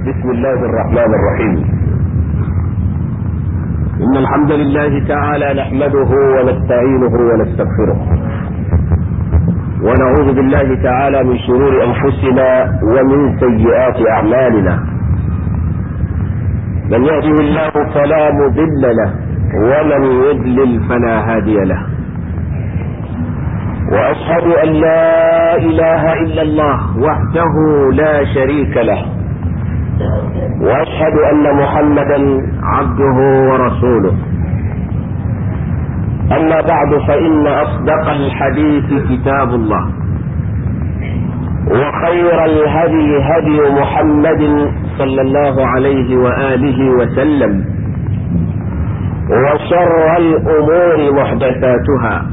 بسم الله الرحمن الرحيم. إن الحمد لله تعالى نحمده ونستعينه ونستغفره، ونعوذ بالله تعالى من شرور أنفسنا ومن سيئات أعمالنا. من يهده الله فلا مضل له، ومن يضلل فلا هادي له. وأشهد أن لا إله إلا الله وحده لا شريك له، وأشهد أن محمدا عبده ورسوله. أما بعد، فإن أصدق الحديث كتاب الله، وخير الهدي هدي محمد صلى الله عليه وآله وسلم، وشر الأمور محدثاتها،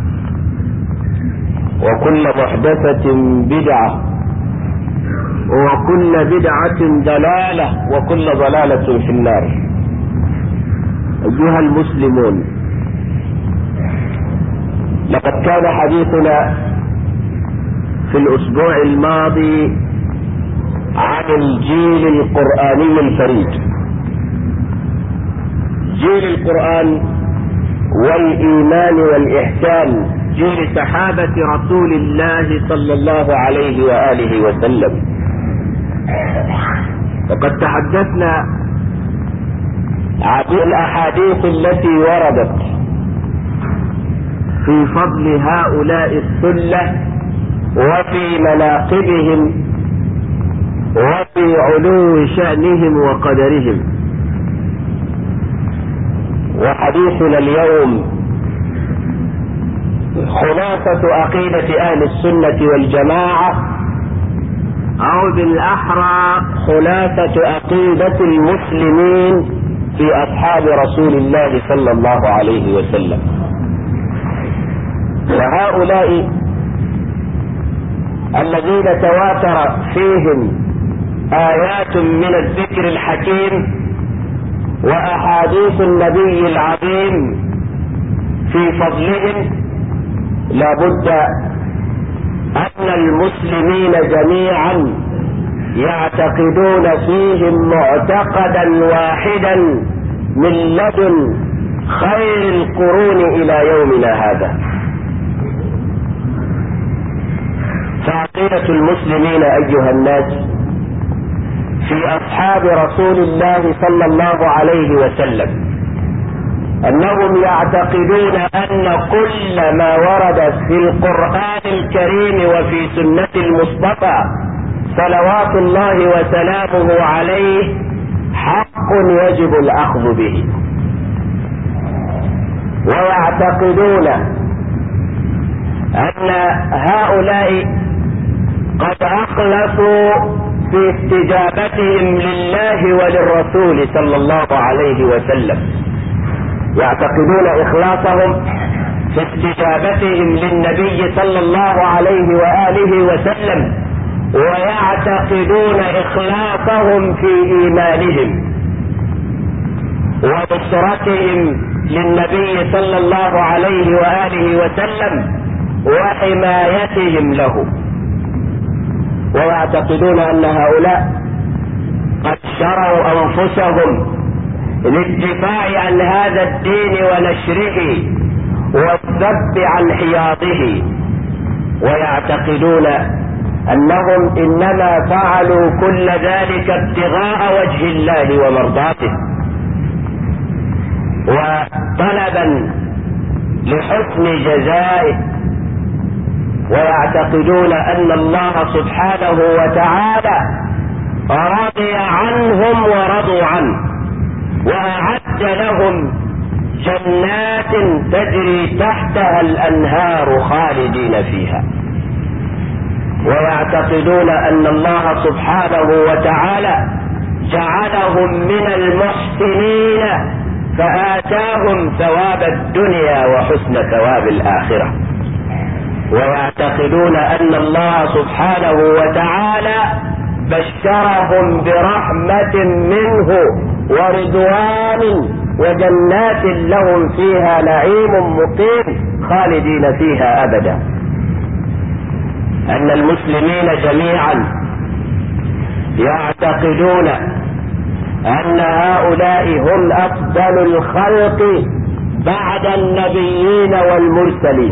وكل محدثة بدعة، وكل بدعة ضلالة، وكل ضلالة في النار. أيها المسلمون، لقد كان حديثنا في الأسبوع الماضي عن الجيل القرآني الفريد، جيل القرآن والإيمان والإحسان، جيل صحابة رسول الله صلى الله عليه وآله وسلم. وقد تحدثنا عن الأحاديث التي وردت في فضل هؤلاء الثلة، وفي مناقبهم، وفي علو شأنهم وقدرهم. وحديثنا اليوم خلاصة عقيدة أهل السنة والجماعة، أو بالأحرى خلاصة عقيدة المسلمين في أصحاب رسول الله صلى الله عليه وسلم. وهؤلاء الذين تواتر فيهم آيات من الذكر الحكيم وأحاديث النبي العظيم في فضلهم، لابد أن المسلمين جميعا يعتقدون فيهم معتقدا واحدا من لدن خير القرون إلى يومنا هذا. فعقيدة المسلمين أيها الناس في أصحاب رسول الله صلى الله عليه وسلم أنهم يعتقدون أن كل ما ورد في القرآن الكريم وفي سنة المصطفى صلوات الله وسلامه عليه حق يجب الأخذ به. ويعتقدون أن هؤلاء قد أخلصوا في استجابتهم لله وللرسول صلى الله عليه وسلم، يعتقدون إخلاصهم في استجابتهم للنبي صلى الله عليه وآله وسلم، ويعتقدون إخلاصهم في إيمانهم ونصرتهم للنبي صلى الله عليه وآله وسلم وحمايتهم له. ويعتقدون أن هؤلاء قد شروا أنفسهم للدفاع عن هذا الدين ونشره والذب عن حياضه، ويعتقدون أنهم إنما فعلوا كل ذلك ابتغاء وجه الله ومرضاته، وطلبا لحسن جزائه. ويعتقدون أن الله سبحانه وتعالى رضي عنهم ورضوا عنه، وأعد لهم جنات تجري تحتها الأنهار خالدين فيها. ويعتقدون أن الله سبحانه وتعالى جعلهم من المحسنين فآتاهم ثواب الدنيا وحسن ثواب الآخرة. ويعتقدون أن الله سبحانه وتعالى بشرهم برحمة منه ورضوان وجنات لهم فيها نعيم مقيم خالدين فيها أبدا. أن المسلمين جميعا يعتقدون أن هؤلاء هم أفضل الخلق بعد النبيين والمرسلين،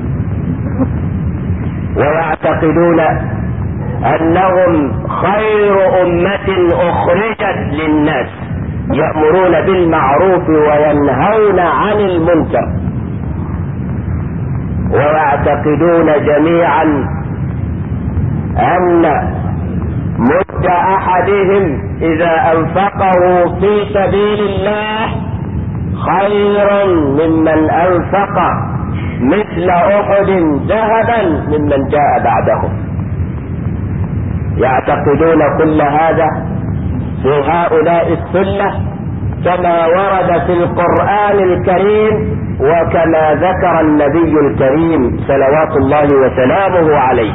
ويعتقدون أنهم خير أمة أخرجت للناس، يأمرون بالمعروف وينهون عن المنكر. ويعتقدون جميعا أن مد أحدهم إذا أنفقه في سبيل الله خير ممن أنفق مثل أحد ذهبا ممن جاء بعدهم. يعتقدون كل هذا في هؤلاء السنة كما ورد في القرآن الكريم وكما ذكر النبي الكريم صلوات الله وسلامه عليه.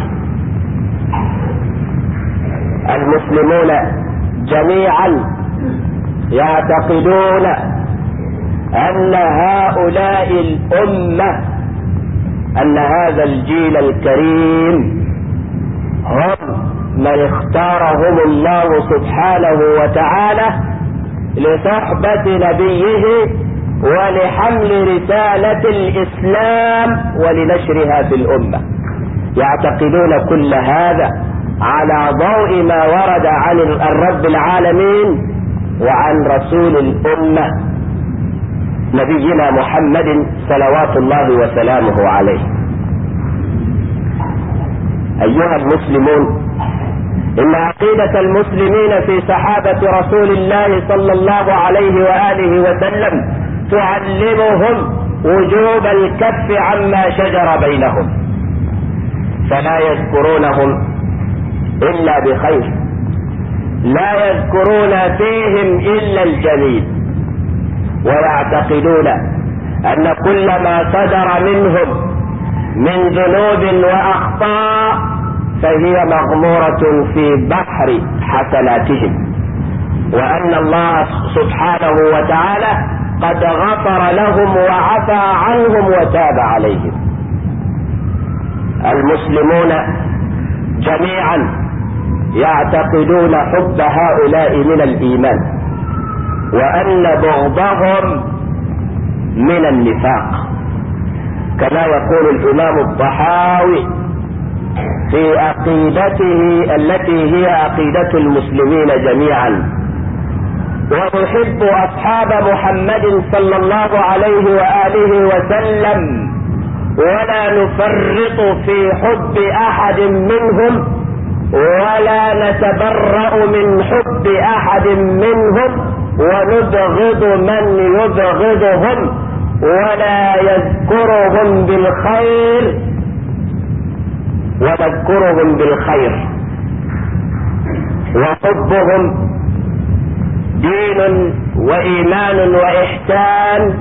المسلمون جميعا يعتقدون أن هؤلاء الأمة، أن هذا الجيل الكريم هم من اختارهم الله سبحانه وتعالى لصحبة نبيه ولحمل رسالة الإسلام ولنشرها في الأمة. يعتقدون كل هذا على ضوء ما ورد عن الرب العالمين وعن رسول الأمة نبينا محمد صلوات الله وسلامه عليه. أيها المسلمون، إن عقيدة المسلمين في صحابة رسول الله صلى الله عليه وآله وسلم تعلمهم وجوب الكف عما شجر بينهم، فلا يذكرونهم إلا بخير، لا يذكرون فيهم إلا الجميل، ويعتقدون أن كل ما صدر منهم من ذنوب وأخطاء فهي مغمورة في بحر حسناتهم، وأن الله سبحانه وتعالى قد غفر لهم وعفى عنهم وتاب عليهم. المسلمون جميعا يعتقدون حب هؤلاء من الإيمان، وأن بغضهم من النفاق، كما يقول الإمام الطحاوي في عقيدته التي هي عقيدة المسلمين جميعا: ونحب أصحاب محمد صلى الله عليه وآله وسلم ولا نفرط في حب أحد منهم ولا نتبرأ من حب أحد منهم ونبغض من يبغضهم ولا يذكرهم بالخير ونذكرهم بالخير، وحبهم دين وإيمان وإحسان،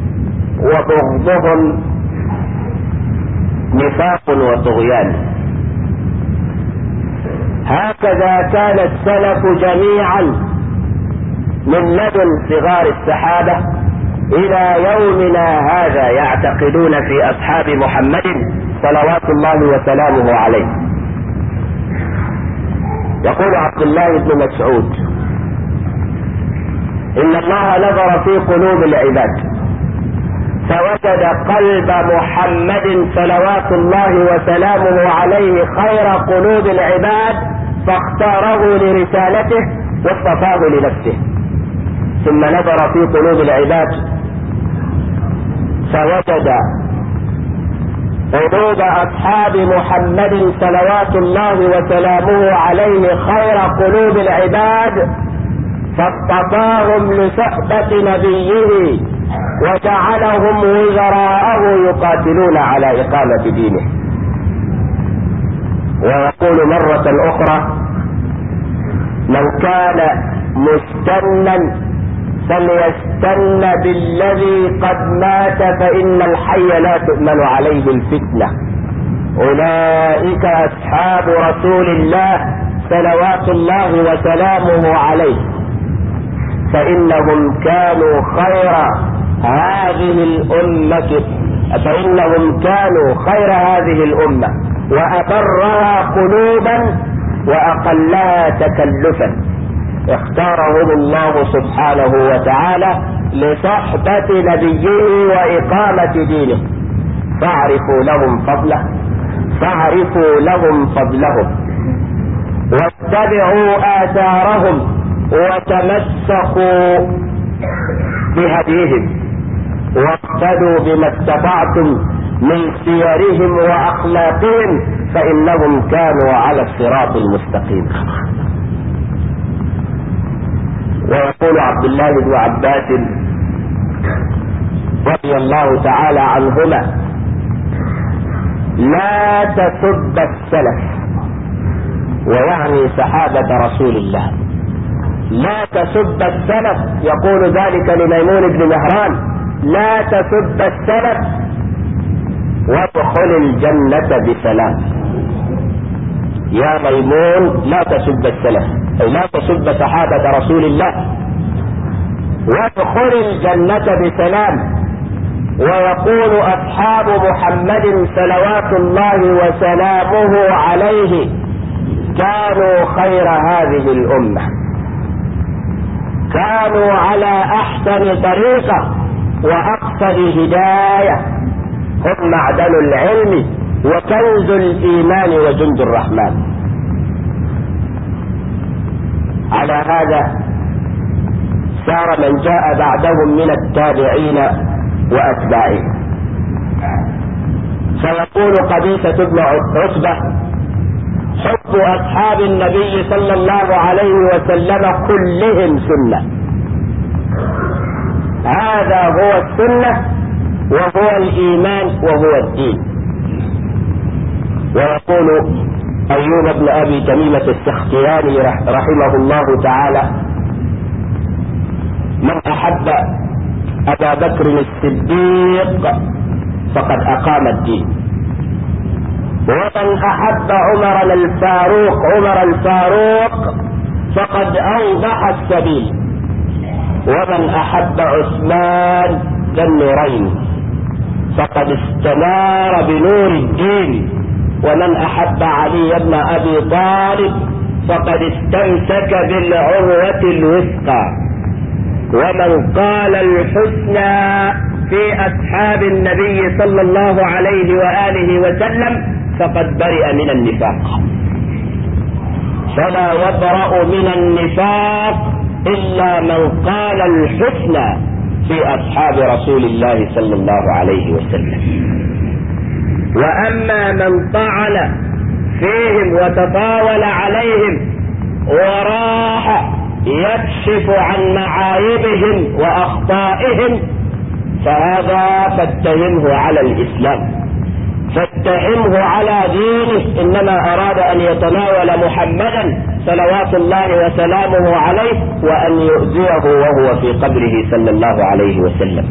وبغضهم نفاق وطغيان. هكذا كان السلف جميعا من لدن صغار الصحابة إلى يومنا هذا يعتقدون في أصحاب محمد صلوات الله وسلامه عليه. يقول عبد الله بن مسعود: إن الله نظر في قلوب العباد فوجد قلب محمد صلوات الله وسلامه عليه خير قلوب العباد فاختاره لرسالته واصطفاه لنفسه، ثم نظر في قلوب العباد فوجد قلوب أصحاب محمد صلوات الله وسلامه عليه خير قلوب العباد فاصطفاهم لصحبة نبيه وجعلهم وزراءه يقاتلون على إقامة دينه. ويقول مرة أخرى: من كان مستنا فليستن بالذي قد مات فإن الحي لا تؤمن عليه الفتنة. أولئك أصحاب رسول الله صلوات الله وسلامه عليه، فإنهم كانوا خير هذه الأمة وأبرها قلوبا وأقلها تكلفا. اختارهم الله سبحانه وتعالى لصحبة نبيه وإقامة دينه، فاعرفوا لهم فضله، فاعرفوا لهم فضلهم، واتبعوا آثارهم، وتمسكوا بهديهم، واقتدوا بما استطعتم من سيرهم وأخلاقهم، فإنهم كانوا على الصراط المستقيم. ويقول عبد الله بن عباس رضي الله تعالى عنهما: لا تسب السلف، ويعني صحابة رسول الله. لا تسب السلف، يقول ذلك لميمون بن مهران: لا تسب السلف وادخل الجنة بسلام. يا ميمون لا تسب السلف، أي لا تسب صحابة رسول الله، وادخل الجنة بسلام. ويقول أصحاب محمد صلوات الله وسلامه عليه: كانوا خير هذه الأمة، كانوا على أحسن طريقة وأقصد هداية، هم معدن العلم وكنز الإيمان وجند الرحمن. على هذا سار من جاء بعدهم من التابعين وأتباعهم. فيقول قبيصة بن عتبة: حب أصحاب النبي صلى الله عليه وسلم كلهم سنة، هذا هو السنة وهو الإيمان وهو الدين. ويقول أيوب بن أبي تميمة السختياني رحمه الله تعالى: من أحب أبا بكر الصديق فقد أقام الدين، ومن أحب عمر الفاروق فقد أوضح السبيل، ومن أحب عثمان ذا النورين فقد استنار بنور الدين، ومن أحب علي بن أبي طالب فقد استمسك بالعروة الوثقى، ومن قال الحسنى في أصحاب النبي صلى الله عليه وآله وسلم فقد برئ من النفاق. فلا يبرأ من النفاق إلا من قال الحسنى في أصحاب رسول الله صلى الله عليه وسلم. وأما من طعن فيهم وتطاول عليهم وراح يكشف عن معايبهم وأخطائهم فهذا فاتهمه على الإسلام، فاتهمه على دينه، إنما أراد أن يتناول محمدا صلوات الله وسلامه عليه وأن يؤذيه وهو في قبره صلى الله عليه وسلم.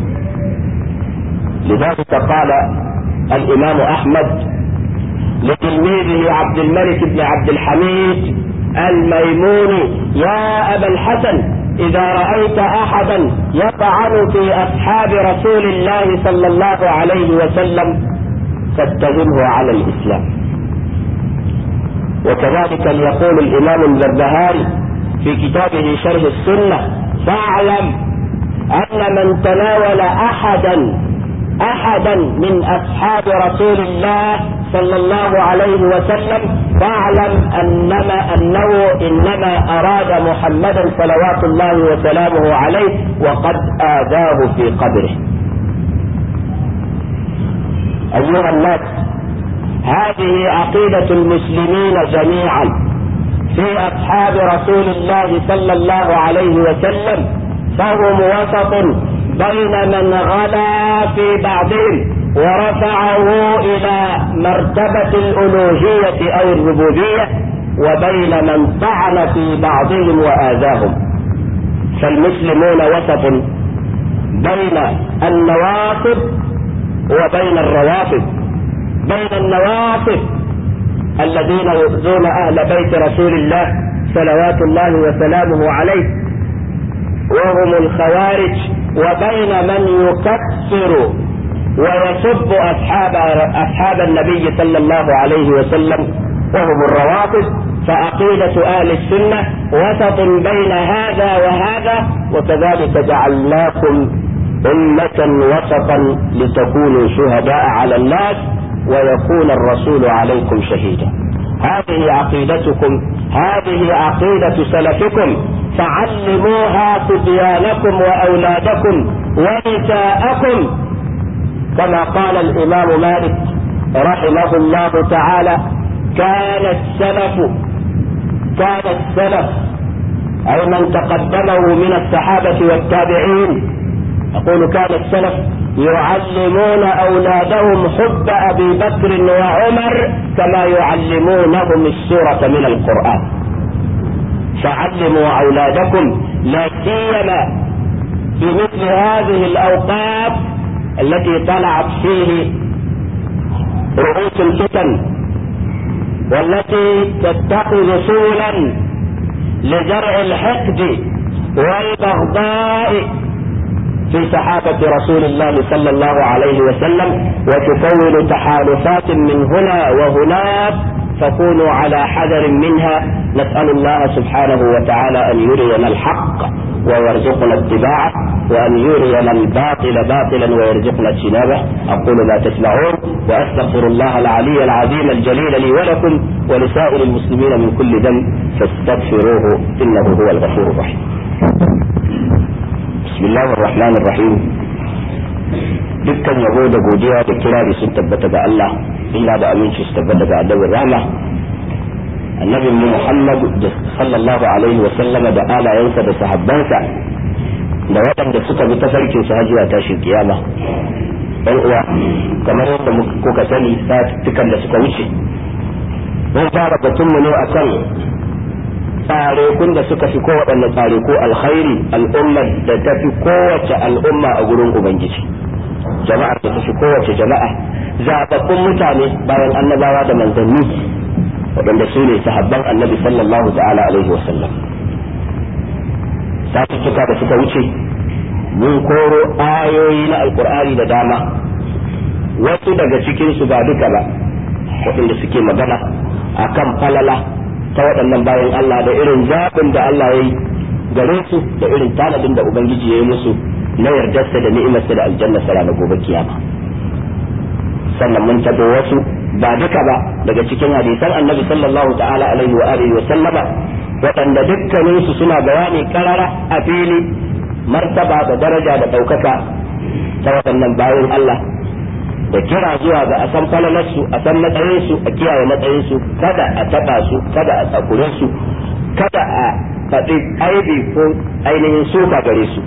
لذلك قال الإمام أحمد لتلميذه عبد الملك بن عبد الحميد الميموني: يا أبا الحسن، إذا رأيت أحدا يطعن في أصحاب رسول الله صلى الله عليه وسلم فاتهمه على الإسلام. وكذلك يقول الإمام البربهاري في كتابه شرح السنة: فاعلم أن من تناول أحدا من أصحاب رسول الله صلى الله عليه وسلم فاعلم أنه إنما أراد محمدا صلوات الله وسلامه عليه وقد آذاه في قبره. أيها الناس، هذه عقيدة المسلمين جميعا في أصحاب رسول الله صلى الله عليه وسلم، فهم وسط بين من غلا في بعضهم ورفعه إلى مرتبة الألوهية أو الربوبية، وبين من طعن في بعضهم وآذاهم. فالمسلمون وسط بين النواصب وبين الروافض، بين النواصب الذين يؤذون أهل بيت رسول الله صلوات الله وسلامه عليه وهم الخوارج، وبين من يكفر ويسب أصحاب النبي صلى الله عليه وسلم وهم الروافض. فعقيدة أهل السنة وسط بين هذا وهذا، وكذلك جعلناكم أمة وسطا لتكونوا شهداء على الناس ويكون الرسول عليكم شهيدا. هذه عقيدتكم، هذه عقيدة سلفكم، فعلموها صبيانكم وأولادكم ونساءكم، كما قال الإمام مالك رحمه الله تعالى: كان السلف أي من تقدمه من الصحابة والتابعين، يقول كان السلف يعلمون أولادهم حب أبي بكر وعمر كما يعلمونهم السورة من القرآن. فعلموا أولادكم لا سيما في مثل هذه الأوقات التي طلعت فيه رؤوس الفتن والتي تتخذ سبلا لزرع الحقد والبغضاء في صحابة رسول الله صلى الله عليه وسلم، وتكون تحالفات من هنا وهناك، فكونوا على حذر منها. نسأل الله سبحانه وتعالى أن يرينا الحق ويرزقنا اتباعه، وأن يرينا الباطل باطلا ويرزقنا اجتنابه. أقول ما تسمعون، وأستغفر الله العلي العظيم الجليل لي ولكم ولسائر المسلمين من كل ذنب فاستغفروه إنه هو الغفور الرحيم. بسم الله الرحمن الرحيم. dukkan yabo da godiya da kirari sun tabbata ga Allah, ila da aminci su tabbata ga annabin rahma annabi Muhammad sallallahu alaihi wa sallama da alayansa da sahabbansa da waɗanda suka bi tafarkin su zuwa tashin kiyama. ɗan uwa, kamar yadda kuka sani satukan da suka wuce mun fara batunmu ne akan tsarekun da suka fi kowaɗanne tsareku alkhairi, al'ummar da ta fi kowace al'umma a gurin Ubangiji, jama'ar da ta fi kowace jama'a, zaɓaɓɓun mutane bayan annabawa da manzanni, waɗanda su ne sahabban annabi sallallahu ta'ala alaihi wa sallam. satuttuka da suka wuce mun koro ayoyi na alkur'ani da dama, wasu daga cikinsu ba duka ba, waɗanda suke magana akan falala ta waɗannan bayan Allah da irin zaɓin da Allah ya yi gare su da irin tanadin da Ubangiji ya yi musu na yardarsa da ni'imarsa da aljannarsa ranar gobe kiyama. Sannan mun tabo wasu ba duka ba daga cikin hadisan annabi sallallahu ta'ala alaihi wa alihi wa sallama, waɗanda dukkaninsu suna bayani karara a fili martaba da daraja da ɗaukaka ta waɗannan bayan Allah, da kira zuwa ga a san falalarsu, a san matsayinsu, a kiyaye matsayinsu, kada a taɓa su, kada a tsakure su, kada a faɗi aibi ko ainihin suka gare su.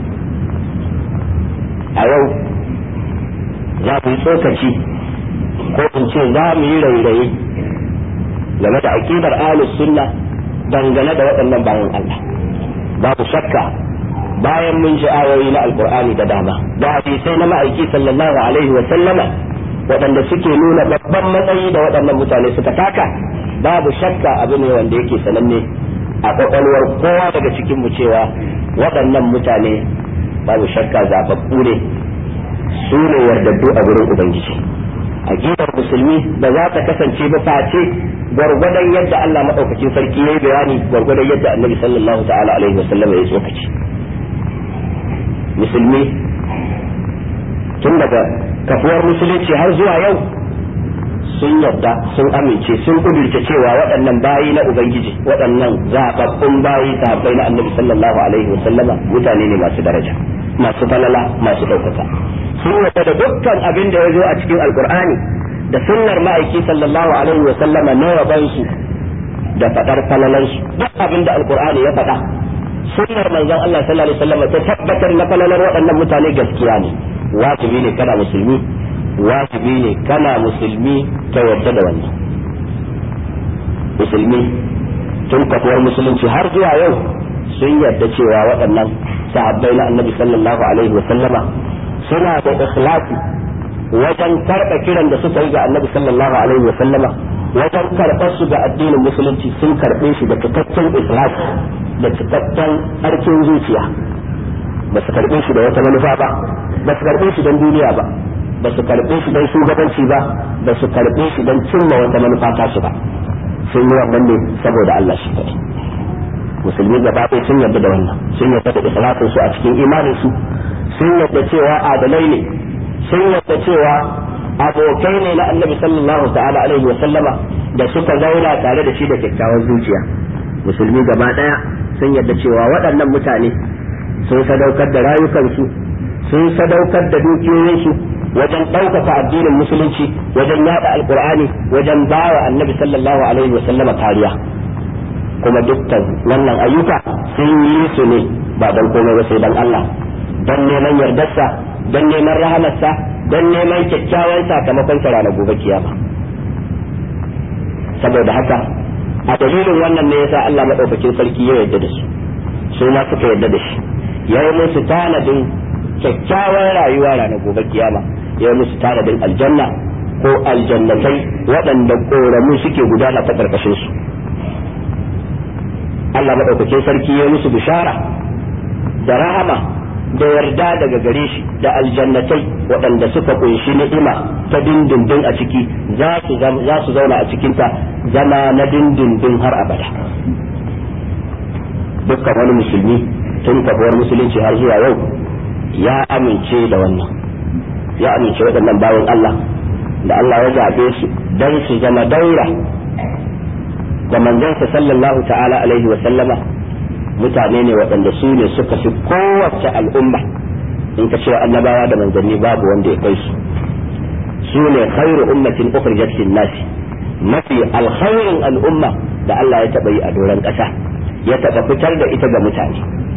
A yau za mu yi tsokaci ko in ce za mu yi rairayi game da aƙidar ahlus sunna dangane da waɗannan bayan Allah. Babu shakka bayan mun ji ayoyi na alkur'ani da dama da hadisai na ma'aiki sallallahu alaihi wa sallama waɗanda suke nuna babban matsayi da waɗannan mutane suka taka, babu shakka abu ne wanda yake sananne a kwakwalwar kowa daga cikin mu cewa waɗannan mutane babu shakka zababbu ne, su ne yardaddu a gurin Ubangiji. Aqidar musulmi ba za ta kasance ba face gwargwadon yadda Allah madaukakin sarki yayi bayani, gwargwadon yadda Annabi sallallahu ta'ala alaihi wasallam ya tsokaci. Musulmi tun daga kafuwar musulunci har zuwa yau sun yadda, sun amince, sun kudurce cewa waɗannan bayi na Ubangiji, waɗannan zaɓaɓɓun bayi sahabbai na Annabi sallallahu alaihi wasallama mutane ne masu daraja, masu falala, masu ɗaukaka. Sun yadda da dukkan abin da ya zo a cikin alkur'ani da sunnar ma'aiki sallallahu alaihi wa sallama na yabansu da faɗar falalansu. Duk abin da alkur'ani ya faɗa, sunnar manzon Allah sallallahu alaihi wa sallama ta tabbatar na falalar waɗannan mutane gaskiya ne. Wajibi ne kana musulmi, wajibi ne kana musulmi ka yarda da wannan. Musulmi tun kafuwar musulunci har zuwa yau sun yarda cewa waɗannan sahabbai na annabi sallallahu alaihi wa sallama suna da ikhlasi wajen karɓa kiran da suka yi ga annabi sallallahu alaihi wa sallama, wajen karɓar su ga addinin musulunci sun karɓe shi da cikakken ikhlasi da cikakken ƙarfin zuciya. Ba su karɓe shi da wata manufa ba, ba su karɓe shi don duniya ba, ba su karɓe shi don shugabanci ba, ba su karɓe shi don cimma wata manufa ta su ba. sun yi wannan ne saboda Allah shi kadai. Musulmi gaba ɗaya sun yarda da wannan, sun yarda da ikhlasin su a cikin imanin su, sun yarda cewa adalai ne, sun yarda cewa abokai ne na Annabi sallallahu ta'ala alaihi wa sallama da suka zauna tare da shi da kyakkyawar zuciya. Musulmi gaba ɗaya sun yarda cewa waɗannan mutane sun sadaukar da rayukansu, sun sadaukar da dukiyoyinsu wajen ɗaukaka addinin musulunci, wajen yada alkur'ani, wajen bawa Annabi sallallahu alaihi wa sallama kariya. Kuma dukkan wannan ayyuka sun yi su ne ba don komai ba sai don Allah, don neman yardarsa, don neman rahamarsa, don neman kyakkyawan sakamakon sa ranar gobe kiyama. Saboda haka a dalilin wannan ne yasa Allah madaukakin sarki ya yarda da su, su ma suka yarda da shi, ya yi musu tanadin kyakkyawan rayuwa ranar gobe kiyama, ya yi musu tanadin aljanna ko aljannatai waɗanda ƙoramu suke gudana ta ƙarƙashin su. Allah madaukakin sarki ya musu bishara da rahama da yarda daga gare shi da aljannatai waɗanda suka kunshi ni'ima ta dindindin a ciki, za su zauna a cikinta zama na dindindin har abada. Dukkan wani musulmi tun kafuwar musulunci har zuwa yau ya amince da wannan, ya amince waɗannan bayan Allah da Allah ya zaɓe su don su zama daura da manzansa sallallahu ta'ala alaihi wa sallama. Mutane ne waɗanda su ne suka fi kowace al'umma, in ka cewa annabawa da manzanni babu wanda ya kai su. Su ne khairu ummatin ukhrijat lin-nas, mafi alkhairin al'umma da Allah ya taɓa yi a doron ƙasa, ya taɓa fitar da ita ga mutane.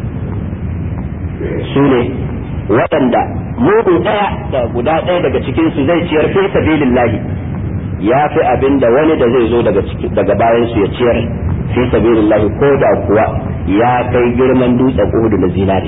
Su ne waɗanda mudu ɗaya da guda ɗaya daga cikin su zai ciyar fi sabilillahi, ya fi abin da wani da zai zo daga bayan su ya ciyar fi sabilillahi, ko da kuwa ya kai girman dutsen Uhud na zinare.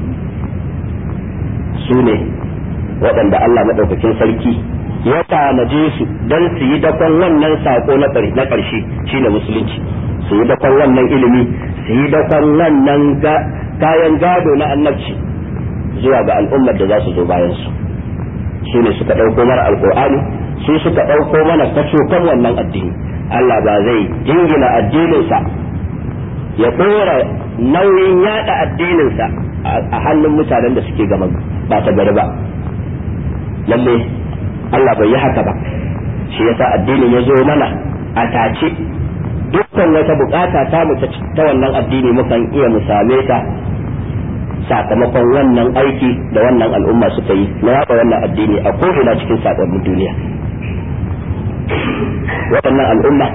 Su ne waɗanda Allah madaukakin sarki ya tanaje su don su yi dakon wannan sako na ƙarshe shine musulunci, su yi dakon wannan ilimi, su yi dakon wannan kayan gado na annabci zuwa ga al'ummar da za su zo bayan su. Su ne suka ɗauko mara alƙur'ani, su suka ɗauko mana kacokan wannan addini. Allah ba zai jingina addininsa ya ɗora nauyin yada addininsa a hannun mutanen da suke gama ba ta gari ba. Lalle Allah bai yi haka ba, shi yasa addinin ya zo mana a tace. Dukkan wata bukata ta mu ta wannan addini mukan iya mu same ta sakamakon wannan aiki da wannan al'umma suka yi na yaba wannan addini a ko'ina cikin sakonnin duniya. Waɗannan al'umma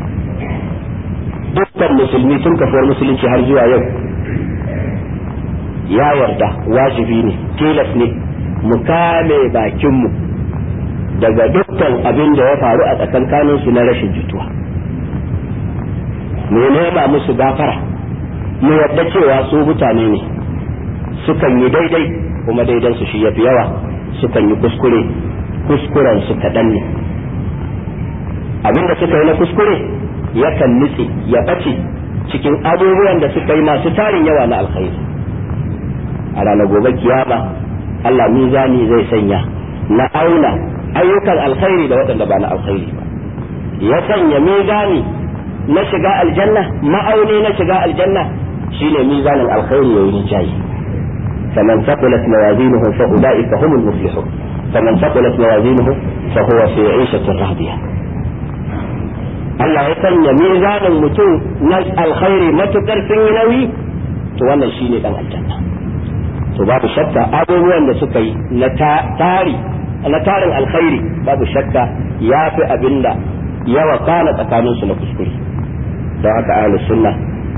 dukkan musulmi tun kafuwar musulunci har zuwa yau ya yarda wajibi ne, tilas ne mu kame bakinmu daga dukkan abin da ya faru a tsakankanin su na rashin jituwa, mu nema musu gafara, mu yarda cewa su mutane ne, sukan yi daidai kuma daidan su shi yafi yawa, sukan yi kuskure, kuskuren su kaɗan ne. Abinda suka yi na kuskure yakan nutse ya ɓace cikin abubuwan da suka yi masu tarin yawa na alkhairi. A ranar gobe kiyama Allah mizani zai sanya na auna ayyukan alkhairi da waɗanda ba na alkhairi ba, ya sanya mizani na shiga aljanna, ma'auni na shiga aljanna shine mizanin alkhairi yayi rijayi. فمن ثقلت موازينه فأولئك هم المفلحون فمن ثقلت موازينه فهو في عيشة راضية. Allah ya sanya mizanin mutum na alkhairi matukar sun yi nauyi, to wannan shine dan aljanna. To babu shakka abubuwan da suka yi na tarin alkhairi babu shakka ya fi abinda ya wakana tsakanin su na kuskure. Don haka ahlus sunna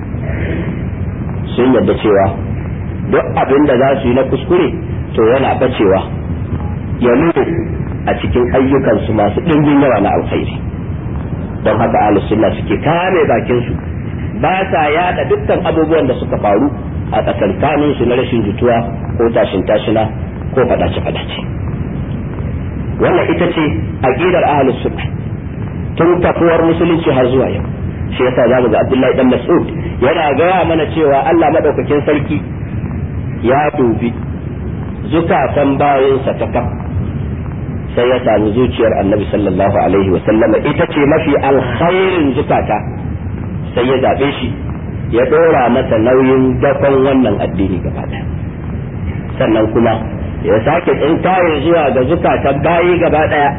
sun yarda cewa duk abinda za su yi na kuskure to yana bacewa ya nuna a cikin ayyukansu masu ɗimbin yawa na alkhairi. Don haka ahlus sunna suke kame bakin su, ba sa yada dukkan abubuwan da suka faru a tsakankanin su na rashin jituwa ko tashin tashina ko fadace fadace. Wannan ita ce aqidar ahlus sunna tun kafuwar musulunci har zuwa yau. Shi yasa zamu ga Abdullahi dan Mas'ud yana gaya mana cewa Allah madaukakin sarki ya dubi zukatan bayansa ta kaf, sai ya sami zuciyar annabi sallallahu alaihi wa sallama ita ce mafi alkhairin zukata, sai ya zabe shi ya dora masa nauyin dakon wannan addini gaba daya. Sannan kuma ya sake tsinkaye zuwa ga zukatan bayi gaba daya,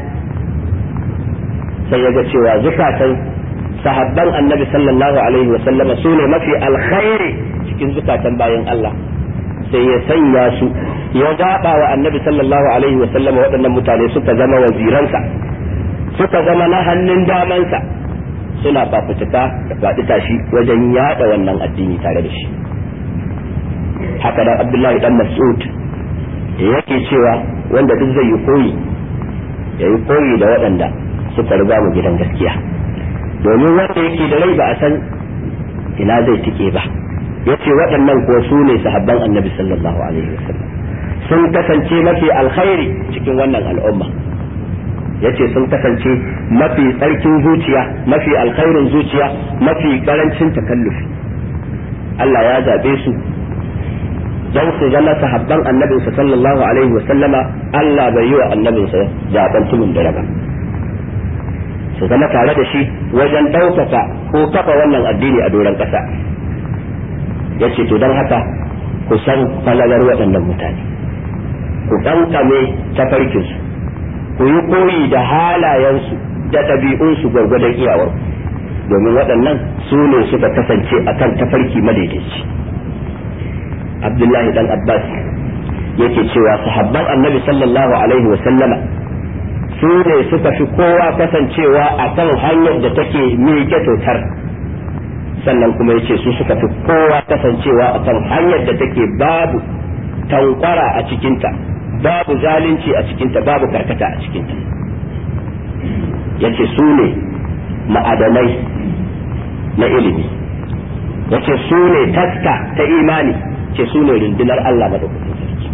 sai ya ga cewa zukatan sahabban annabi sallallahu alaihi wa sallama su ne mafi alkhairi cikin zukatan bayan Allah, sai ya sanya su, ya zaɓa wa annabi sallallahu alaihi wa sallama waɗannan mutane suka zama waziransa, suka zama na hannun damansa, suna fafutuka da faɗi tashi wajen yaɗa wannan addini tare da shi. Haka da Abdullahi dan Mas'ud yake cewa wanda duk zai yi koyi, ya yi koyi da waɗanda suka riga mu gidan gaskiya, domin wanda yake da rai ba a san ina zai tike ba. Yace waɗannan kuwa su ne sahabban annabi sallallahu alaihi wasallam, sun kasance mafi alkhairi cikin wannan al'umma. Yace sun kasance mafi tsarkin zuciya, mafi alkhairin zuciya, mafi karancin takallufi. Allah ya zabe su don su zama sahabban annabinsa sallallahu alaihi wasallama. Allah bai yi wa annabinsa zaben tumin da raba, su zama tare da shi wajen ɗaukaka ko kafa wannan addini a doron ƙasa. Yace to don haka ku san falalar waɗannan mutane, ku kankame tafarkinsu, ku yi koyi da halayensu da ɗabi'unsu gwargwadon iyawar, domin waɗannan su ne suka kasance a kan tafarki madaidaici. Abdullahi dan Abbas yake cewa sahabban annabi sallallahu alaihi wa sallama su ne suka fi kowa kasancewa a kan hanyar da take miƙe totar, sannan kuma yace su suka fi kowa kasancewa a kan hanyar da take babu tankwara a cikinta, babu zalunci a cikinta, babu karkata a cikinta. Yace su ne ma'adanai na ilimi, yace su ne taska ta imani, ce su ne rundunar Allah madaukakin sarki.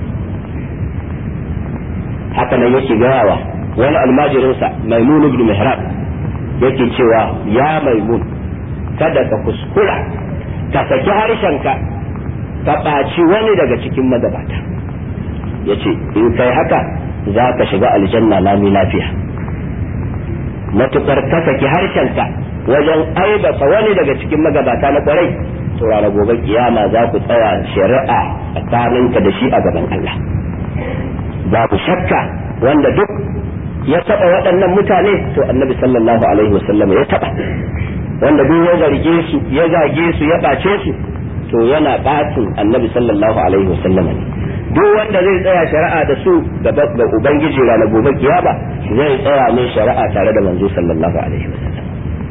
Haka nan yake gayawa wani almajirinsa Maimun ibn Mihrab yake cewa ya Maimun, kada ka kuskura ka saki harshenka ka ɓaci wani daga cikin magabata. Yace in kai haka za ka shiga aljanna lami lafiya. Matukar ka saki harshenka wajen aibata wani daga cikin magabata na kwarai, to ranar gobe kiyama za ku tsaya shari'a tsakaninka da shi a gaban Allah. Babu shakka wanda duk ya taɓa waɗannan mutane to annabi sallallahu alaihi wasallam ya taɓa, wanda duk ya zarge su, ya zage su, ya ɓace su, to yana ɓacin annabi sallallahu alaihi wasallam ne. Duk wanda zai tsaya shari'a da su gaba ga ubangiji ranar gobe kiyama zai tsaya ne shari'a tare da manzo sallallahu alaihi wasallam.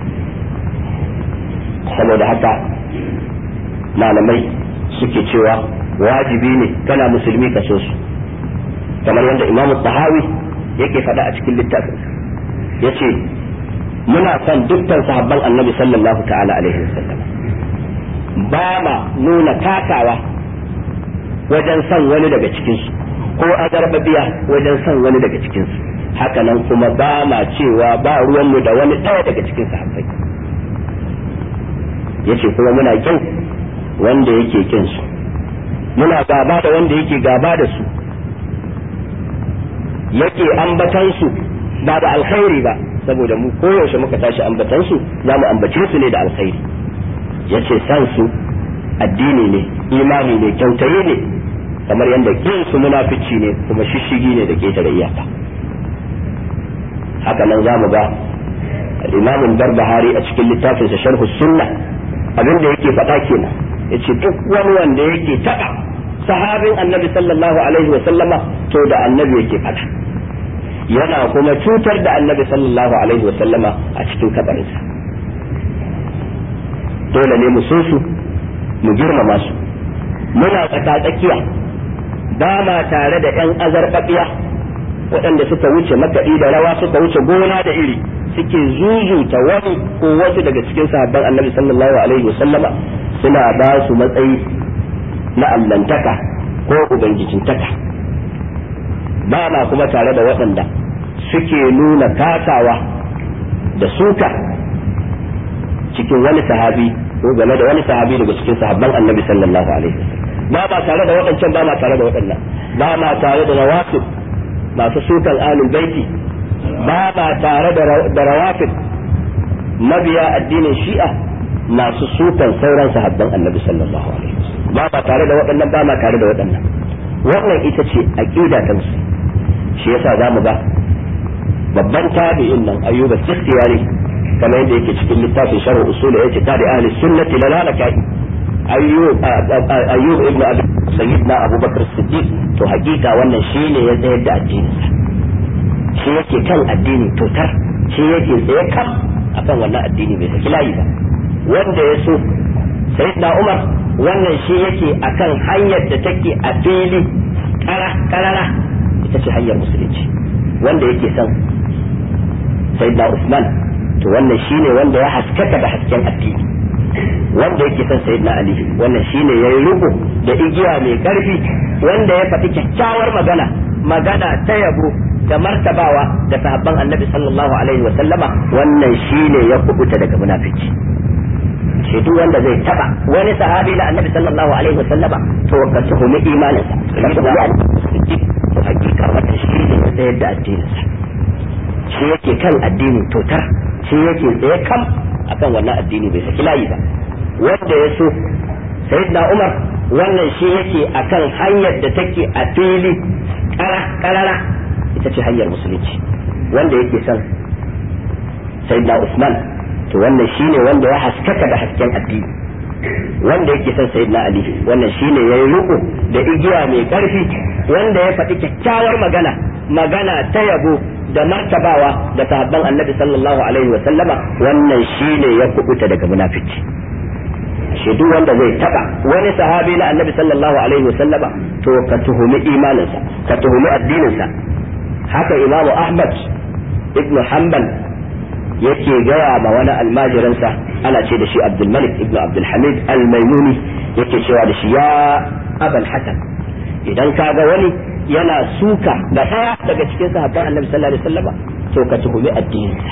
Saboda haka malamai suke cewa wajibi ne kana musulmi ka so su, kamar yadda Imam Tahawi yake faɗa a cikin littafinsa. Yace muna son dukkan sahabban annabi sallallahu ta'ala alaihi wasallam, ba ma nuna takawa wajen son wani daga cikinsu ko azarbabiya wajen son wani daga cikinsu. Haka nan kuma ba ma cewa ba ruwanmu da wani ɗaya daga cikin sahabbai. Yace kuma muna kin wanda yake kin su, muna gaba da wanda yake gaba da su, yake ambatan su ba da alkhairi ba, saboda mu koyaushe muka tashi ambatan su za mu ambace su ne da alkhairi. Yace san su addini ne, imani ne, kyautayi ne, kamar yadda kin su munafici ne kuma shishigi ne da ketare iyaka. Haka nan za mu ga Imam Barbahari a cikin littafinsa Sharh Sunnah abin da yake faɗa kenan. Yace duk wani wanda yake taɓa sahabin annabi sallallahu alaihi wa sallama to da annabi yake faɗa, yana kuma cutar da annabi sallallahu alaihi wa sallama a cikin kabarinsa. Dole ne mu so su, mu girmama su, muna tsakatsakiya, ba ma tare da ƴan azarbaɓiya waɗanda suka wuce makaɗi da rawa, suka wuce gona da iri, suke zuzuta wani ko wasu daga cikin sahabban annabi sallallahu alaihi wa sallama suna ba su matsayi na allantaka ko ubangijintaka. Ba ma kuma tare da waɗanda suke nuna kasawa da suka cikin wani sahabi ko game da wani sahabi daga cikin sahabban annabi sallallahu alaihi wasallam. Ba ma tare da waɗancan, ba ma tare da waɗannan, ba ma tare da nawasib masu sukan ahlul baiti ba ma tare da rawafid mabiya addinin shi'a masu sukan sauran sahabban annabi sallallahu alaihi wasallam ba ma tare da waɗannan ba ma tare da waɗannan. wannan ita ce aqida ta musulmi. shi yasa zamu ga babban tabi'in nan ayyuba sikhtiyari kamar yadda yake cikin littafin sharh usul i'tiqadi ahli sunnati lalalakai ayyub ibn abi sayyidina abubakar siddiq to hakika wannan shine ya tsayar da addinin sa, shi yake kan addini totar, shi yake tsaye kan akan wannan addini bai saki layi ba. wanda ya so sayyidina umar wannan shi yake akan hanyar da take a fili karara ita ce hanyar musulunci. wanda yake son sayyidina usman to wannan shine wanda ya haskaka da hasken addini. wanda yake son sayyidina ali wannan shine yayi rubu da igiya mai karfi, wanda ya faɗi kyakkyawar magana ta yabo da martabawa da sahabban annabi sallallahu alaihi wa sallama, wannan shine ya kubuta daga munafiki. shi duk wanda zai taba wani sahabi na annabi sallallahu alaihi wa sallama to ka tuhumi imaninsa, to hakika wannan shine ya tsayar da addininsa, shi yake kan addini totar, shi yake tsaye kam akan wannan addini bai saki layi ba. wanda ya so sayyidina umar wannan shi yake akan hanyar da take a fili karara ita ce hanyar musulunci. wanda yake son sayyidina usman to wannan shine wanda ya haskaka da hasken addini. wanda yake son sayyidina ali wannan shine yayi ruku da igiya mai karfi, wanda ya faɗi kyakkyawar magana ta yabo da martabawa da sahabban annabi sallallahu alaihi wa sallama, wannan shine ya kubuta daga munafiki. shi duk wanda zai taba wani sahabi na annabi sallallahu alaihi wa sallama to ka tuhumi imaninsa, ka tuhumi addininsa. haka imamu ahmad ibn hanbal yake gaya ma wani almajiransa ana ce da shi abdul malik ibn abdul hamid al-maimuni, yake cewa da shi ya abul hasan, idan ka ga wani yana suka da daya daga cikin sahabban annabi sallallahu alaihi wasallam to ka tuhumi addininsa,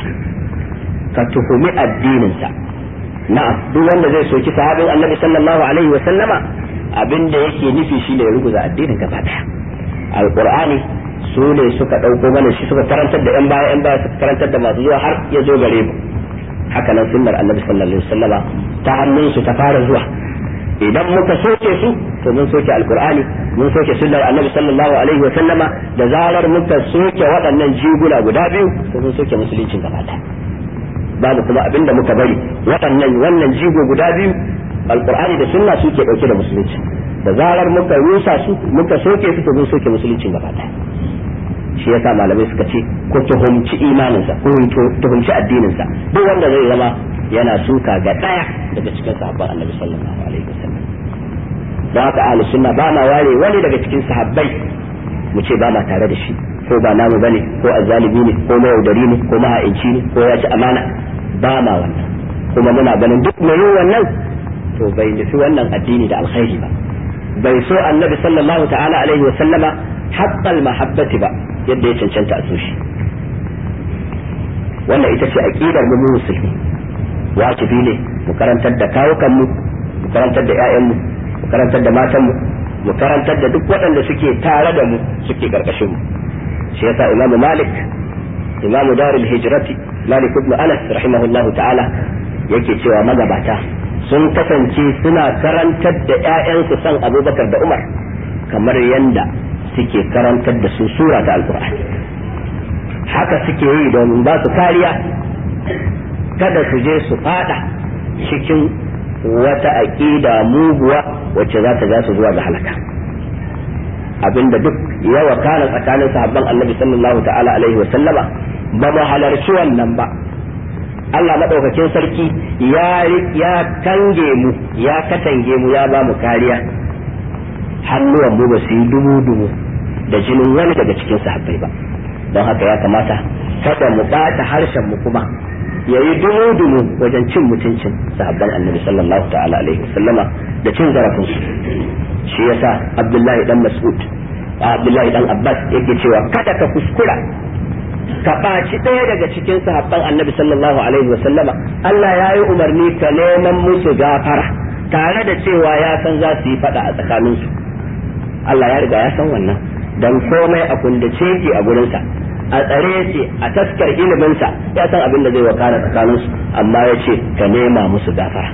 ka tuhumi addininsa. na'am, duk wanda zai soki sahabin annabi sallallahu alaihi wasallama abinda yake nufi shine ya ruguza addinin gaba daya. alqur'ani su ne suka dauko mana shi, suka karantar da yan baya suka karantar da masu zuwa har ya zo gare mu. haka nan sunnar annabi sallallahu alaihi wasallama ta hannun su ta fara zuwa. idan muka soke su to mun soke alqur'ani, mun soke sunnar annabi sallallahu alaihi wa sallama. da zarar muka soke waɗannan jiguna guda biyu to mun soke musuluncin gaba ɗaya. babu kuma abinda muka bari wannan jigo guda biyu alqur'ani da sunna suke dauke da musulunci. da zarar muka rusa su muka soke su to mun soke musuluncin gaba ɗaya. shi yasa malamai suka ce ko tuhumci imaninsa ko tuhumci addininsa. duk wanda zai zama yana suka ga daya daga cikin sahabban annabi sallallahu alaihi wasallam. da haka ahlus sunna ba ma ware wani daga cikin sahabbai mu ce ba ma tare da shi, ko ba namu bane, ko azzalimi ne, ko mayaudari ne, ko maha'inci ne, ko ya ci amana. ba ma wannan. kuma muna ganin duk mai yin wannan to bai nufi wannan addini da alkhairi ba, bai so annabi sallallahu ta'ala alaihi wasallama haqqal mahabbati ba yadda ya cancanta a so shi. wannan ita ce aqidar mu musulmi. wajibi ne mu karantar da kawukanmu, mu karantar da ƴaƴanmu, mu karantar da matanmu, mu karantar da duk waɗanda suke tare da mu, suke karkashin mu. shi yasa Imam Malik, Imam Darul Hijrati, Malik ibn Anas rahimahullahu ta'ala yake cewa magabata sun kasance suna karantar da ƴaƴansu san Abubakar da Umar kamar yanda suke karantar da su sura ta Al-Qur'ani. haka suke yi don ba su kariya kada su je su fada cikin wata aqida muguwa wacce za ta ja su zuwa ga halaka. abinda duk ya wakana tsakanin sahabban annabi sallallahu ta'ala alaihi wa sallama ba mu halarci wannan ba. Allah madaukakin sarki ya kange mu, ya katange mu, ya ba mu kariya. hannuwan mu ba su yi dumu da jinin wani daga cikin sahabbai ba. don haka ya kamata kada mu bata harshen mu kuma yayi dumu wajen cin mutuncin sahabban annabi sallallahu ta'ala alaihi wasallama da cin zarafin su. shi yasa Abdullahi dan Mas'ud, Abdullahi dan Abbas yake cewa kada ka kuskura ka baci ɗaya daga cikin sahabban annabi sallallahu alaihi wasallama. Allah ya yi umarni ka neman musu gafara tare da cewa ya san za su yi fada a tsakaninsu. Allah ya riga ya san wannan, dan komai a kundace yake a gurinsa, a tsare ce a taskar iliminsa, ya san abin da zai wakana tsakaninsu, amma ya ce ka nema musu gafara.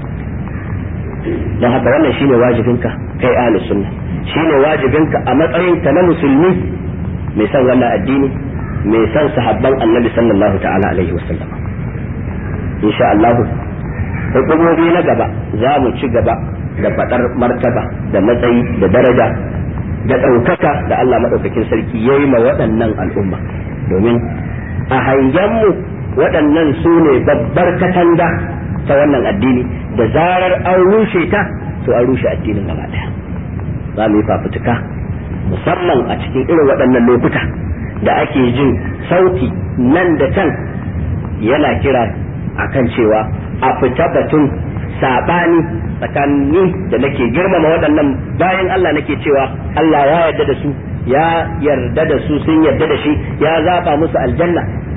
don haka wannan shine wajibinka kai ahlus sunna, shine wajibinka a matsayinka na musulmi mai san wannan addini, mai san sahabban annabi sallallahu ta'ala alaihi wasallam. insha Allah hukumomi na gaba za mu ci gaba da fadar martaba da matsayi da daraja da ɗaukaka da Allah maɗaukakin sarki ya yi ma waɗannan al'umma, domin a hangenmu waɗannan su ne babbar katanga ta wannan addini, da zarar an rushe ta to an rushe addinin gaba ɗaya. za mu yi fafutuka musamman a cikin irin waɗannan lokuta da ake jin sauti nan da can yana kira akan cewa a fita batun saɓani tsakanin da nake girmama waɗannan bayan Allah, nake cewa Allah ya yarda da su, ya yarda da su, sun yarda da shi, ya zaba musu aljanna,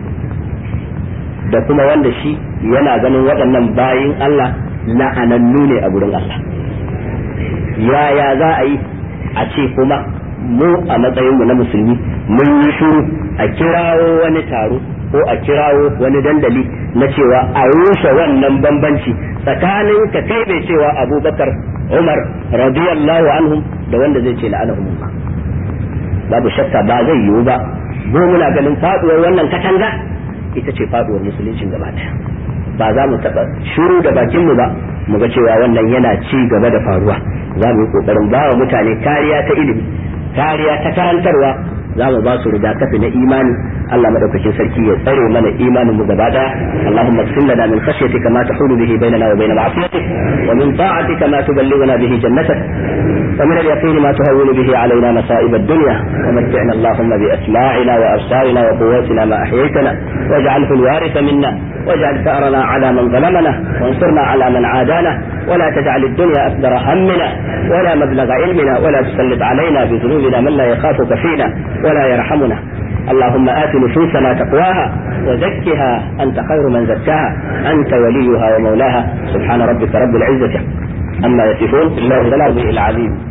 da kuma wanda shi yana ganin waɗannan bayin Allah la'anannu ne a gurin Allah. Yaya za a yi a ce kuma mu a matsayinmu na musulmi mun yi shuru a kirawo wani taro ko a kirawo wani dandali na cewa a rushe wannan bambanci tsakanin ka kai bai cewa Abubakar, Umar radiyallahu anhum da wanda zai ce la'anahum. Babu shakka ba zai yiwu ba, mu muna ganin faduwar wannan katanga ita ce faduwar musuluncin gaba daya. Ba za mu taba shiru da bakin mu ba mu ga cewa wannan yana ci gaba da faruwa. Za mu yi kokarin ba wa mutane kariya ta ilimi, kariya ta karantarwa, za mu ba su rigakafi na imani. Allah madaukakin sarki ya tsare mana imanin mu gaba daya. Allahumma ighfir lana min khashyatika ma tahulu bihi bainana wa bain ma'siyatik, wa min ta'atika ma tuballighuna bihi jannatak, wa min al-yaqini ma tuhawwinu bihi alayna masa'ib ad-dunya, wa mat'ina Allahumma bi asma'ina wa absarina wa quwwatina ma ahyaytana waj'alhu al-waritha minna waj'al tha'rana 'ala man zalamana wansurna 'ala man 'adana ولا تجعل الدنيا أكبر همنا ولا مبلغ علمنا ولا تسلط علينا بذنوبنا من لا يخافك فينا ولا يرحمنا. اللهم آت نفوسنا تقواها وزكها أنت خير من زكاها أنت وليها ومولاها. سبحان ربك رب العزة عما يصفون، الله العليم.